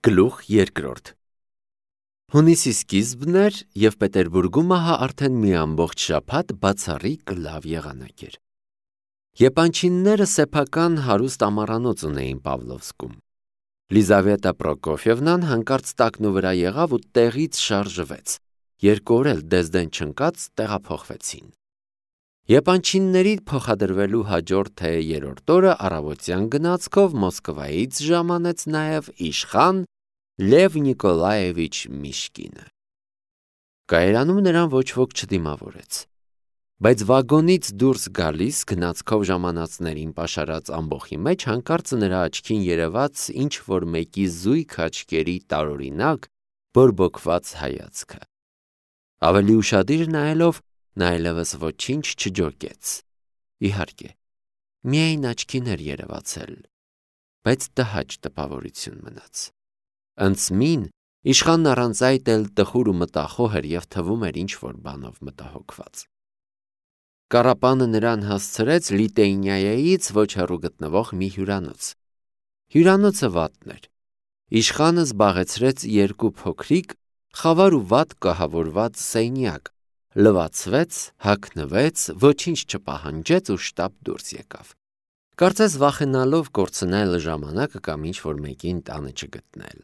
Գլուխ երկրորդ Հունիսի սկիզբն էր, և Պետերբուրգում ահա արդեն մի ամբողջ շաբաթ բացառիկ լավ եղանակ էր։ Եպանչինները սեփական հարուստ ամառանոց ունեին Պավլովսկում։ Լիզավետա Պրոկոֆյևնան հանկարծ տակնու վրա եղավ ու տեղից շարժվեց։ 2 օր էլ դեզդեն չընկած տեղափոխվեցին։ Եպանչինների փոխադրվելու հաջորդ թե 3-րդ օրը առավոտյան գնացքով Մոսկվայից ժամանեց նաև իշխան Լև Նիկոլաևիչ Միշկինը։ Կայարանում նրան ոչ ոք չդիմավորեց, բայց վագոնից դուրս գալիս գնացքով ժամանածներին պաշարած ամբոխի մեջ հանկարծ նրա աչքին երևաց ինչ-որ մեկի զույգ աչքերի տարօրինակ բորբոքված հայացքը։ Ավելի ուշադիր նայելով, նա այլևս ոչինչ չջոկեց։ Իհարկե, միայն աչքին էր երևացել, բայց տհաճ տպավորություն մնաց։ Ընծմին իշխանն առանց այդ էլ տխուր ու մտախոհ էր և թվում էր ինչ-որ բանով մտահոգված։ Կառապանը նրան հասցրեց Լիտեյնայեից ոչ հեռու գտնվող մի հյուրանոց։ Հյուրանոցը վատն էր։ Իշխանը զբաղեցրեց 2 փոքրիկ, խավար ու վատ կահավորված սենյակ, լվացվեց, հագնվեց, ոչինչ չպահանջեց ու շտապ դուրս եկավ։ Կարծես վախենալով կորցնել ժամանակը կամ ինչ-որ մեկին տանը չգտնել։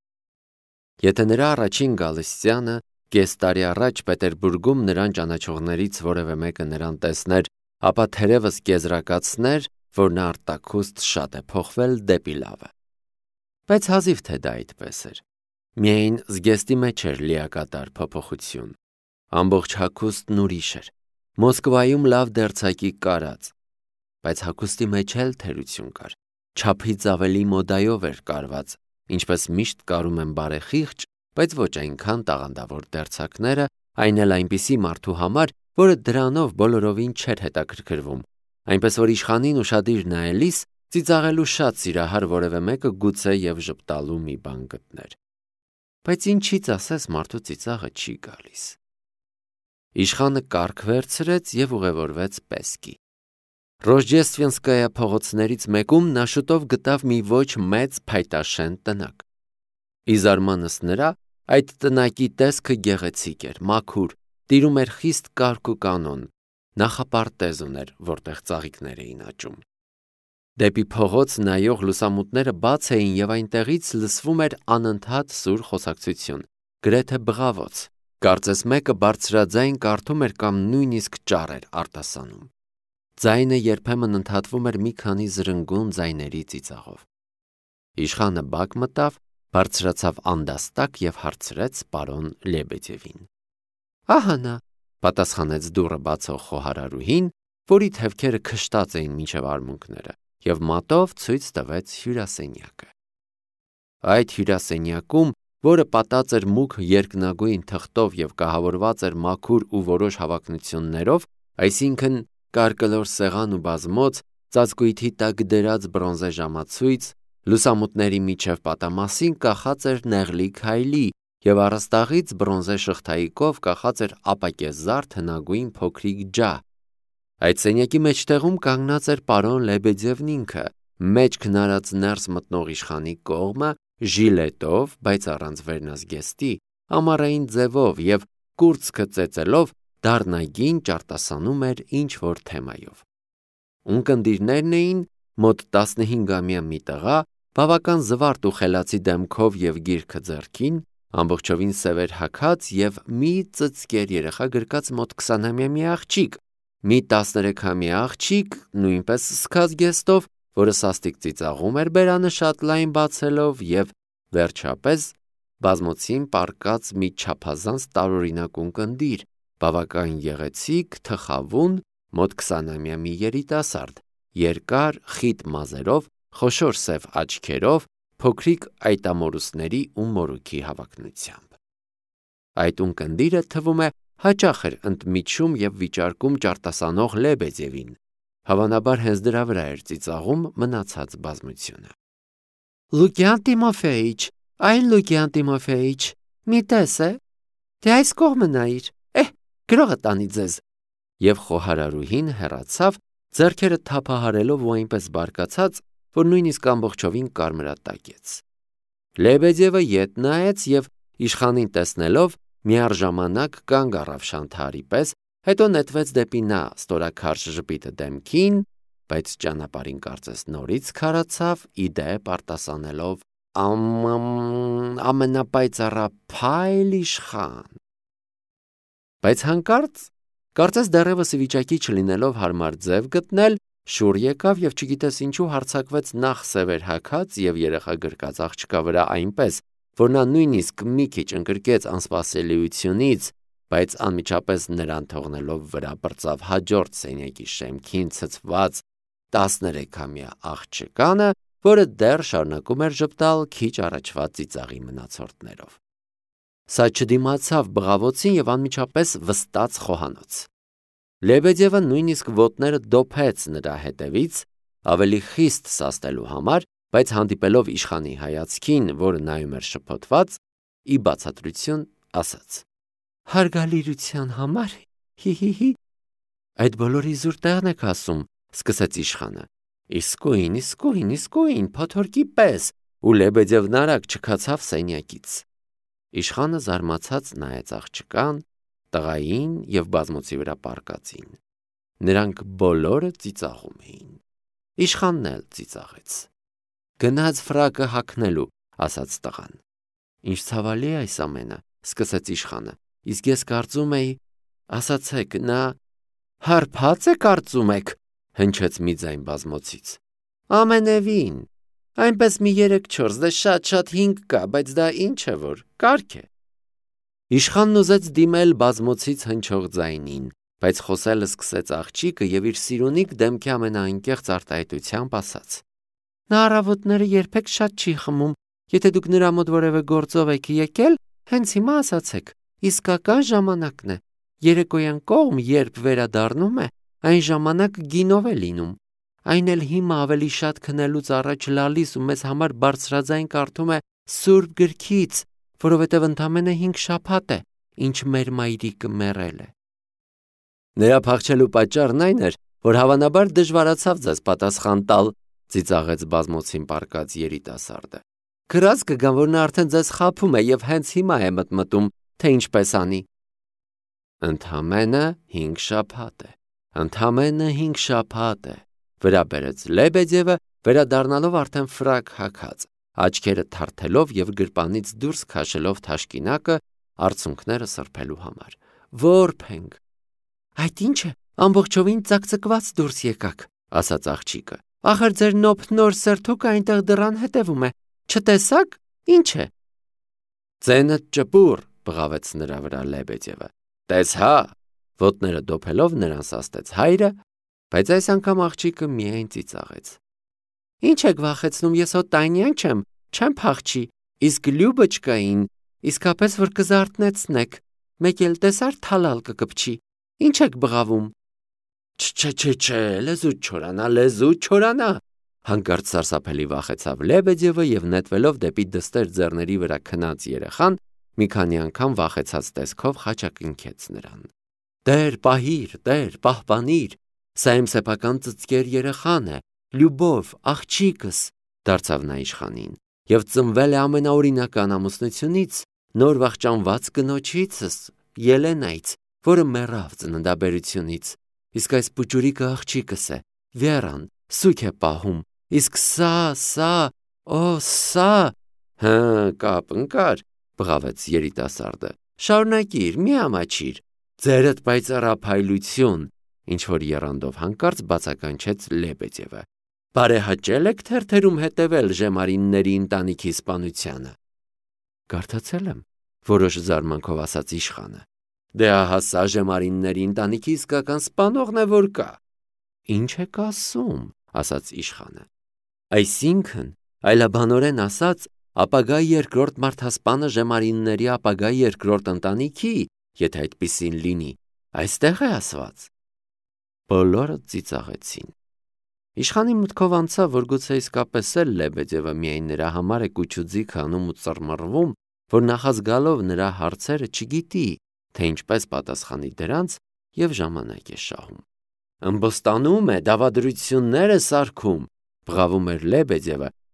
Եթե նրա առաջին գալստյանը կես տարի առաջ Պետերբուրգում նրան ճանաչողներից որևէ մեկը նրան տեսներ, ապա թերևս կեզրակացներ, որ նա արտաքուստ շատ է փոխվել դեպի լավը։ Բայց հազիվ թե դա այդպես էր։ Միայն զգեստի մեջ էր լիակատար փոփոխություն։ Ամբողջ հագուստն ուրիշ էր։ Մոսկվայում լավ դերձակի կարած, բայց հագուստի մեջ էլ թերություն կար։ Չափից ավելի մոդայով էր կարված, ինչպես միշտ կարում են բարեխիղճ, բայց ոչ այնքան տաղանդավոր դերձակները, այն էլ այնպիսի մարդու համար, որը դրանով բոլորովին չէր հետաքրքրվում, այնպես որ իշխանին ուշադիր նայելիս ծիծաղելու շատ սիրահար որևէ մեկը գուցե և ժպտալու մի բան գտներ։ Բայց ինչից ասես մարդու ծիծաղը չի գալիս։ Իշխանը կառք վերցրեց և ուղևորվեց Պեսկի։ Ռոժդեստվենսկայա փողոցներից մեկում նա շուտով գտավ մի ոչ մեծ փայտաշեն տնակ։ Ի զարմանս նրա, այդ տնակի տեսքը գեղեցիկ էր, մաքուր, տիրում էր խիստ կարգ ու կանոն, նախապարտեզ ուներ, որտեղ ծաղիկներ էին աճում։ Դեպի փողոց նայող լուսամուտները բաց էին և այնտեղից լսվում էր անընդհատ սուր խոսակցություն, գրեթե բղավոց, կարծես մեկը բարձրաձայն կարդում էր կամ նույնիսկ ճառ էր արտասանում։ Ձայնը երբեմն ընդհատվում էր մի քանի զրնգուն ձայների ծիծաղով։ Իշխանը բակ մտավ, բարձրացավ անդաստակ և հարցրեց պարոն Լեբեդևին։ Ահա նա, պատասխանեց դուռը բացող խոհարարուհին, որի թևքերը քշտած էին մինչև արմունկները, և մատով ցույց տվեց հյուրասենյակը։ Այդ հյուրասենյակում, որը պատած էր մուգ երկնագույն թղթով և կահավորված էր մաքուր ու որոշ հավակնություններով, այսինքն կարկլոր սեղան ու բազմոց, ծածկույթի տակ դրած բրոնզե ժամացույց, լուսամուտների միջև պատամասին կախած էր նեղլիկ հայլի և առաստաղից բրոնզե շղթայիկով կախած էր ապակեզարդ հնագույն փոքրիկ ջահ։ Այդ սենյակի մեջտեղում կանգնած էր պարոն Լեբեդևն ինքը, մեջք նարած ներս մտնող իշխանի կողմը, ժիլետով, բայց առանց վերնազգեստի, ամառային ձևով և կուրծքը ծեծելով դառնագին ճարտասանում էր ինչ-որ թեմայով։ Ունկնդիրներն էին մոտ 15-ամյա մի տղա, բավական զվարթ ու խելացի դեմքով և գիրքը ձեռքին, ամբողջովին սևեր հագած և մի ծծկեր երեխա գրկած մոտ 20-ամյա մի աղջիկ, մի 13-ամյա աղջիկ, նույնպես սկաց գեստով, որը սաստիկ ծիծաղում էր բերանը շատ լայն բացելով և, վերջապես, բազմոցին պառկած մի չափազանց տարօրինակ ունկնդիր, բավական գեղեցիկ, թխավուն, մոտ 20-ամյա մի երիտասարդ, երկար, խիտ մազերով, խոշոր սև աչքերով, փոքրիկ այտամորուսների ու մորուքի հավակնությամբ։ Այդ ունկնդիրը, թվում է, հաճախ էր ընդմիջում և վիճարկում ճարտասանող Լեբեդևին, հավանաբար հենց դրա վրա էր ծիծաղում մնացած բազմությունը։ Լուկյան Տիմոֆեիչ, այ Լուկյան Տիմոֆեիչ, մի տես է, թե այս կողմը նայիր, գրողը տանի ձեզ։ Եվ խոհարարուհին հեռացավ, ձեռքերը թափահարելով ու այնպես բարկացած, որ նույնիսկ ամբողջովին կարմրատակեց։ Լեբեդևը ետ նայեց և իշխանին տեսնելով միառժամանակ կանգ առավ շանթարի պես, հետո նետվեց դեպի նա ստորաքարշ ժպիտը դեմքին, բայց ճանապարհին կարծես նորից քարացավ, ի դեպ արտասանելով ամենապայծառափայլ իշխան։ Բայց հանկարծ, կարծես դեռևս ի վիճակի չլինելով հարմար ձև գտնել, շուռ եկավ և չգիտես ինչու հարձակվեց նախ սևեր հագած և երեխա գրկած աղջկա վրա այնպես, որ նա նույնիսկ մի քիչ ընկրկեց անսպասելիությունից, բայց անմիջապես նրան թողնելով վրա բրծավ հաջորդ սենյակի շեմքին ցցված 13-ամյա աղջկանը, որը դեռ շարունակում էր ժպտալ քիչ առաջվա ծիծաղի մնացորդներով։ Սա չդիմացավ բղավոցին և անմիջապես վստաց խոհանոց։ Լեբեդևը նույնիսկ ոտները դոփեց նրա հետևից, ավելի խիստ սաստելու համար, բայց հանդիպելով իշխանի հայացքին, որը նայում էր շփոթված, ի բացատրություն ասաց. «Հարգալիրության համար, հի։ Այդ բոլորի զուր տեղն եք ասում», սկսեց իշխանը։ Իսկույն, փոթորկի պես, ու Լեբեդևն արագ չքացավ սենյակից։ Իշխանը զարմացած նայեց աղջկան, տղային և բազմոցի վրա պառկածին։ Նրանք բոլորը ծիծաղում էին։ Իշխանն էլ ծիծաղեց։ «Գնաց ֆրակը հագնելու», ասաց տղան։ «Ինչ ցավալի է այս ամենը», սկսեց իշխանը, «իսկ ես կարծում էի, ասացեք, նա հարբա՞ծ է կարծում եք», հնչեց մի ձայն բազմոցից։ «Ամենևին, այնպես մի 3-4, դե շատ 5 կա, բայց դա ինչ է որ, կարգ է»։ Իշխանն ուզեց դիմել բազմոցից հնչող ձայնին, բայց խոսել սկսեց աղջիկը և իր սիրունիկ դեմքի ամենաանկեղծ արտահայտությամբ ասաց. «Նա առավոտները երբեք շատ չի խմում, եթե դուք նրա մոտ որևէ գործով եք եկել, հենց հիմա ասացեք, իսկական ժամանակն է, երեկոյան կողմ երբ վերադառնում է, այն ժամանակ գինով է լինում, այն էլ հիմա ավելի շատ քնելուց առաջ լալիս ու մեզ համար բարձրաձայն կարդում է Սուրբ գրքից, որովհետև ընդամենը 5 շաբաթ է, ինչ մեր մայրիկը մեռել է»։ «Նրա փախչելու պատճառն այն էր, որ հավանաբար դժվարացավ ձեզ պատասխան տալ», ծիծաղեց բազմոցին պառկած երիտասարդը։ «Գրած կգամ, որ նա արդեն ձեզ խաբում է և հենց հիմա է մտմտում, թե ինչպես անի»։ «Ընդամենը 5 շաբաթ է, վրա բերեց Լեբեդևը, վերադառնալով արդեն ֆրակ հագած, աչքերը թարթելով և գրպանից դուրս քաշելով թաշկինակը արցունքները սրբելու համար։ «Որբ ենք»։ «Այդ ինչ է, ամբողջովին ծակծկված դուրս եկաք», ասաց աղջիկը։ «Ախր ձեր նոփ-նոր սրթուկը այնտեղ դռան հետևում է, չտեսա՞ք, ինչ է»։ «Ձենդ ճպուռ», բղավեց նրա վրա Լեբեդևը։ «Տես հա», ոտները դոփելով նրան սաստեց հայրը, բայց այս անգամ աղջիկը միայն ծիծաղեց։ «Ինչ եք վախեցնում, ես հո տանյան չեմ փախչի, իսկ Լյուբոչկային իսկապես որ կզարթնեցնեք, մեկ էլ տեսար թալալ կկպչի, ինչ եք բղավում»։ Չէ, լեզուդ չորանա, հանկարծ սարսափելի վախեցավ Լեբեդևը և նետվելով դեպի դստեր ձեռների վրա քնած երեխան, մի քանի անգամ վախեցած տեսքով խաչակնքեց նրան։ «Տեր պահպանիր, սա իմ սեփական ծծկեր երեխան է, Լյուբով, աղջիկս», դարձավ նա իշխանին, «և ծնվել է ամենաօրինական ամուսնությունից, նոր վախճանված կնոջիցս, Ելենայից, որը մեռավ ծննդաբերությունից, իսկ այս պուճուրիկը աղջիկս է, Վեռան, սուգ է պահում, իսկ սա, Հը, կապ ընկար, բղավեց երիտասարդը, շարունակիր, մի ամաչիր, ձերդ պայծառափայլություն, ինչ-որ եռանդով հանկարծ բացականչեց Լեբեդևը։ Բարեհաճել եք թերթերում հետևել Ժեմարինների ընտանիքի սպանությանը։ Կարդացել եմ, որոշ զարմանքով ասաց իշխանը։ Դե ահա սա Ժեմարինների ընտանիքի իսկական սպանողն է, որ կա։ Ինչ եք ասում, ասաց իշխանը։ Այսինքն, այլաբանորեն ասած, ապագա երկրորդ մարդասպանը Ժեմարինների ապագա երկրորդ ընտանիքի, եթե այդպիսին լինի, այստեղ է ասված։ Բոլորը ծիծաղեցին։ Իշխանի մտքով անցավ, որ գուցե իսկապես էլ Լեբեդևը միայն նրա համար է կուչուձիգ անում ու ծռմռվում, որ նախազգալով նրա հարցերը չգիտի, թե ինչպես պատասխանի դրանց և ժամանակ է շահում։ Ըմբոստանում է, դավադրություններ է սարքում, բղավում էր Լեբեդևը,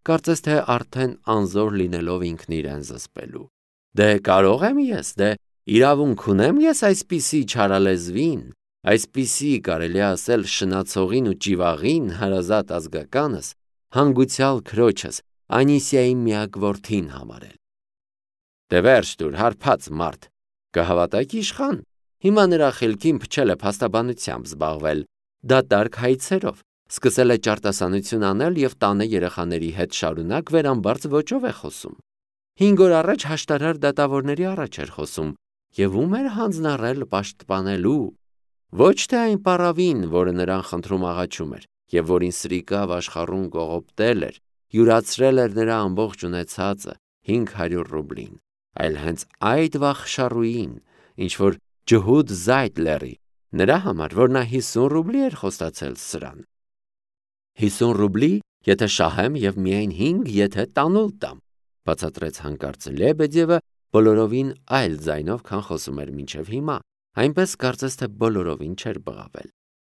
կարծես թե արդեն անզոր լինելով ինքն իրեն զսպելու։ Դե կարող եմ ես, դե իրավունք ունեմ ես այսպիսի չարալեզվին, այսպիսի կարելի է ասել շնացողին ու ճիվաղին հարազատ ազգականս, հանգուցյալ քրոջս, Անիսիայի միակ որդին համարել։ Դե վերջ տուր, հարբած մարդ, կհավատաք իշխան, հիմա նրա խելքին փչել է փաստաբանությամբ զբաղվել, դատարկ հայցերով, սկսել է ճարտասանություն անել և տանը երեխաների հետ շարունակ վերամբարձ ոճով է խոսում։ 5 օր առաջ հաշտարար դատավորների առաջ էր խոսում և ում էր հանձնառել պաշտպանելու։ Ոչ թե այն պառավին, որը նրան խնդրում աղաչում էր և որին սրիկավ աշխարհում կողոպտել էր, յուրացրել էր նրա ամբողջ ունեցածը 500 ռուբլին, այլ հենց այդ վախշառուին, ինչ որ ջհուդ Զայդլերի, նրա համար, որ նա 50 ռուբլի էր խոստացել սրան։ 50 ռուբլի, եթե շահեմ և միայն 5, եթե տանուլ տամ, բացատրեց հանկարծ Լեբեդևը բոլորովին այլ ձայնով, քան խոսում էր մինչև հիմա, այնպես կարծես թե բոլորովին չէր բղավել։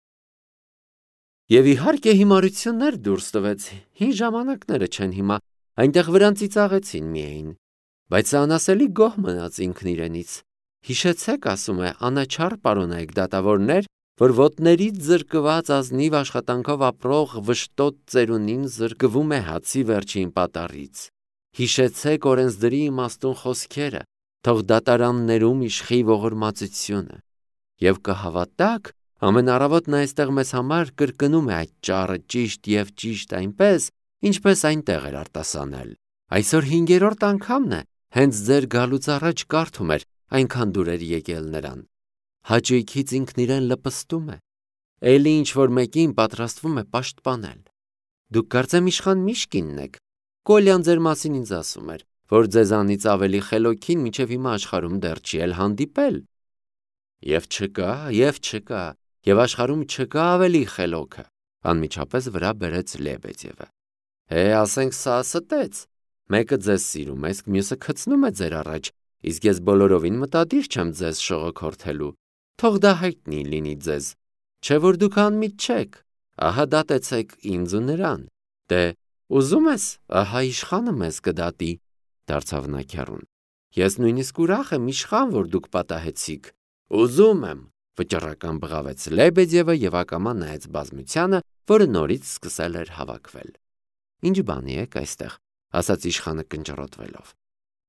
Եվ իհարկե հիմարություններ դուրս տվեց, հին ժամանակները չեն հիմա, այնտեղ վրան ծիծաղեցին միայն, բայց անասելի գոհ մնաց ինքն իրենից։ Հիշեցեք, ասում է, անաչառ պարոնայք դատավորներ, որ ոտներից զրկված ազնիվ աշխատանքով ապրող վշտոտ ծերունին զրկվում է հացի վերջին պատառից։ Հիշեցեք օրենսդրի իմաստուն խոսքերը, թող դատարաններում իշխի ողորմածությունը։ Եվ կհավատաք, ամեն առավոտ նա այստեղ մեզ համար կրկնում է այդ ճառը ճիշտ և ճիշտ այնպես, ինչպես այնտեղ էր արտասանել։ Այսօր 5-րդ անգամն է, հենց ձեր գալուց առաջ կարդում էր, այնքան դուր էր եկել նրան։ Հաճույքից ինքն իրեն լպստում է, էլի ինչ-որ մեկին պատրաստվում է պաշտպանել։ Դուք կարծեմ իշխան Միշկինն եք, Կոլյան ձեր մասին ինձ ասում էր, որ ձեզանից ավելի խելոքին մինչև հիմա աշխարհում դեռ չի էլ հանդիպել։ Եվ չկա, և աշխարհում չկա ավելի խելոքը, անմիջապես վրա բերեց Լեբեդևը։ Ասենք սա ստեց, մեկը ձեզ սիրում է, իսկ մյուսը քցնում է ձեր առաջ, իսկ ես բոլորովին մտադիր չեմ ձեզ շողոքորթելու, թող դա հայտնի լինի ձեզ, չէ որ դուք անմիտ չեք, ահա դատեցեք ինձ ու նրան, դե ուզում ես, ահա իշխանը մեզ կդատի, դարձավ նա քեռուն։ Ես նույնիսկ ուրախ եմ իշխան, որ դուք պատահեցիք, ուզում եմ, վճռական բղավեց Լեբեդևը և ակամա նայեց բազմությանը, որը նորից սկսել էր հավաքվել։ Ինչ բանի եք այստեղ, ասաց իշխանը կնճռոտվելով։